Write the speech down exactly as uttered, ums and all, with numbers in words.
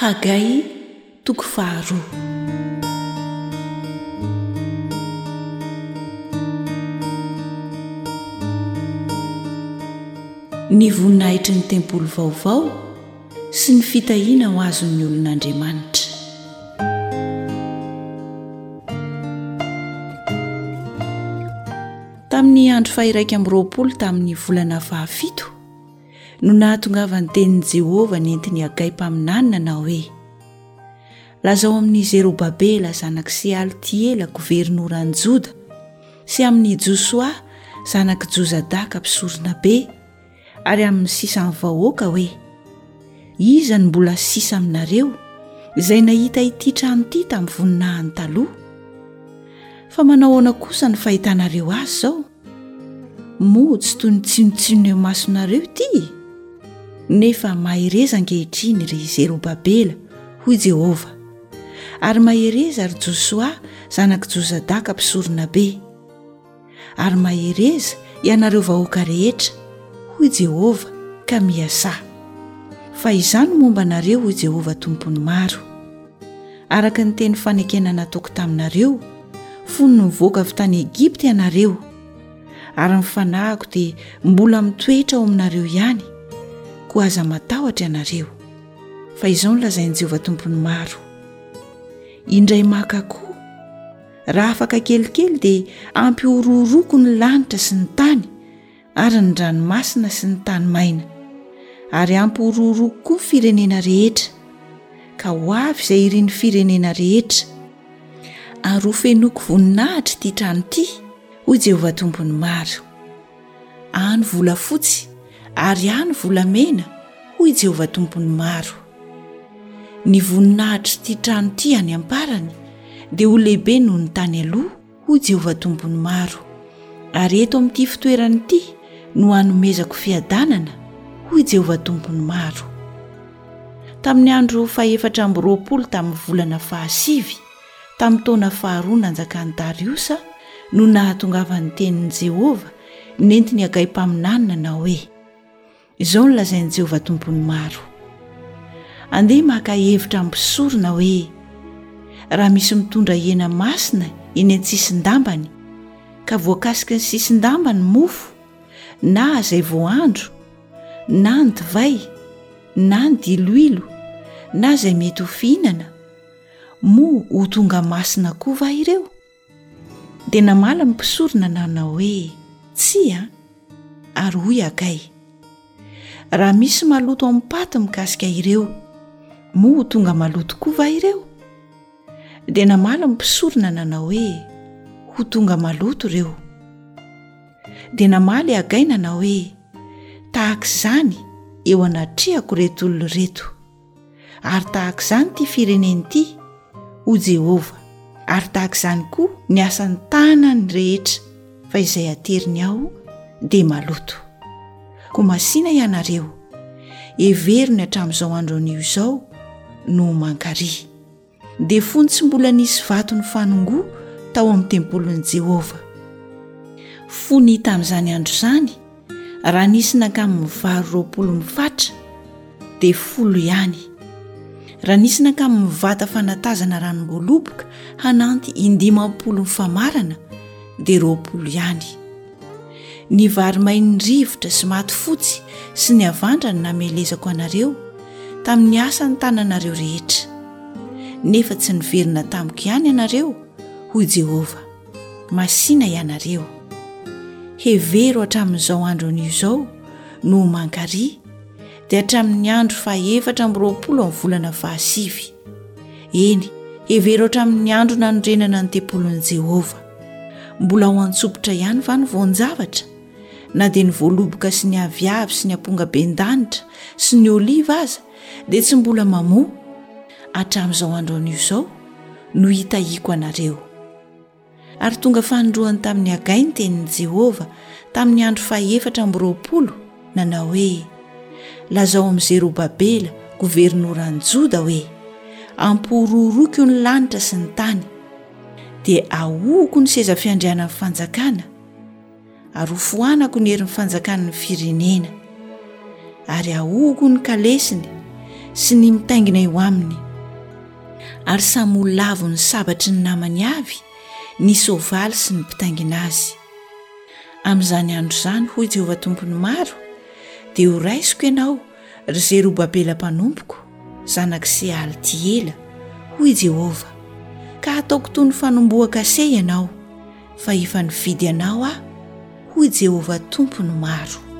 Hagai toko faharoa. Ny voninahitry ny tempoly vaovao sy ny fitahiana ho azon'ny olon'Andriamanitra. Tamin'ny andro fahiraika amby roapolo tamin'ny volana fahafito no nahatongavany tenin'i Jehovah nentiny Hagai mpaminanina na hoe: lazao amin'ny Zerobabela zanak' Sealtiela governoran'i Joda sy amin'ny Josoa zanak' Jozadaka mpisorona be ary amin'ny sisany vahoaka hoe: iza ny mbola sisa aminareo izay nahita ity trano ity tamin'ny voninahiny taloha? Fa manao ahoana kosa ny fahitanareo azy zao? Moa tsy toy ny tsinontsinono eo masonareo ity? Nefa mahereza ankehitriny ry Zerobabela, hoy Jehovah, ary mahereza ry Josoa zanak' Jozadaka mpisorona be, ary mahereza ianareo vahoaka rehetra, hoy Jehovah, ka miasa. Fa izany momba anareo, hoy Jehovah tompony maro, araka ny teny fanekena nataoko taminareo, fony ny mivoaka avy tany Egipta ianareo, ary ny fanahiko dia mbola mitoetra ao aminareo ihany, koa aza matahotra ianareo. Fa izao no lazain'i Jehovah tompony maro: indray maka koa, raha afaka kelikely dia ampy horohoroko ny lanitra sy ny tany ary ny ranomasina sy ny tany maina, ary ampy horohoroko koa ny firenena rehetra, ka ho avy izay iriny firenena rehetra, ary ho fenoko voninahitra ity trano ity, hoy Jehovah tompony maro. Any volafotsy ary any volamena, hoy Jehovah tompony maro. Ny voninahitra ity trano ity any amparany dia ho lehibe noho ny tany aloha, hoy Jehovah tompony maro. Ary eto amin'ity fitoerany ity no hanomezako fiadanana, hoy Jehovah tompony maro. Tamin'ny andro fahaefatra amby roapolo tamin'ny volana fahasivy tamin'ny taona faharoa nanjakan'i Dariosa no nahatongavany tenin'i Jehovah nentiny Hagai mpaminanina na hoe: izao no lazain'i Jehovah tompony maro: andeha maka hevitra ampisorona hoe, raha misy mitondra hena masina eny an-tsisin-dambany ka voakasika ny sisin-dambany mofo, na izay voandro, na ny divay, na ny diloilo, na izay mety ho fihinana, moa ho tonga masina koa va ireo? Dia namala ny mpisorona nanao hoe: tsia. Ary hoy Hagai: raha misy maloto amin'ny paty mikasika ireo, moa ho tonga maloto koa va ireo? Dia namala ny mpisorona nanao hoe: ho tonga maloto ireo. Dia namaly Hagai nanao hoe: tahaka izany eo anatrehako reto olona reto, ary tahaka izany ity fireneny ity, hoy Jehovah, ary tahaka izany koa ny asan'ny tanany rehetra, fa izay ateriny aho dia maloto. Koa masina ianareo, heveriny hatramin'izao andro anio izao no mankary. Dia fony tsy mbola nisy vato ny fanongoa tao amin'ny tempolin'i Jehovah. Fony tamin'izany andro izany, raha nisy nakamin'ny valo roapolo mifatra dia folo ihany. Raha nisy nakamin'ny vata fanatazana ranom-boaloboka hananty indimampolo mifamarana dia roapolo ihany. Ny vary mainy rivotra sy maty fotsy sy ny avandra ny namelezako anareo tamin'ny asan'ny tananareo rehetra, nefa tsy niverina tamiko ihany ianareo, hoy Jehovah. Masina ianareo, hevero hatramin'izao andro anio izao no mankary, dia hatramin'ny andro fahaefatra amby roapolo amin'ny volana fahasivy. Eny, hevero hatramin'ny andro nanorenana ny tempolin'i Jehovah. Mbola ho antsopotra ihany va ny voan-javatra, na dia ny voaloboka sy ny aviavy sy ny amponga ben-danitra sy ny oliva aza dia tsy mbola mamoa. Hatramin'izao andro anio izao no hitahiko anareo. Ary tonga fanondroany tamin'ny Hagai ny tenin'i Jehovah tamin'ny andro fahaefatra amby roapolo nanao hoe: lazao amin'ny Zerobabela governoran'i Joda hoe, amporohoroko io ny lanitra sy ny tany, dia ahoko ny seza fiandrianan'ny fanjakana, ary hofoanako ny herin'ny fanjakan'ny firenena, ary ahoko ny kalesiny sy ny mitaingina eo aminy. Ary samy olavo ny sabatry ny namany avy ny soavaly sy ny mpitaingina azy. Amin'izany andro izany hoy Jehovah tompony maro dia ho raisiko ianao ry Zerobabela mpanompoko zanak' Sealtiela hoy Jehovah, ka ataoko toy ny fanombohaka se ianao fa efa nividy anao aho hoy Jehovah tompony maro.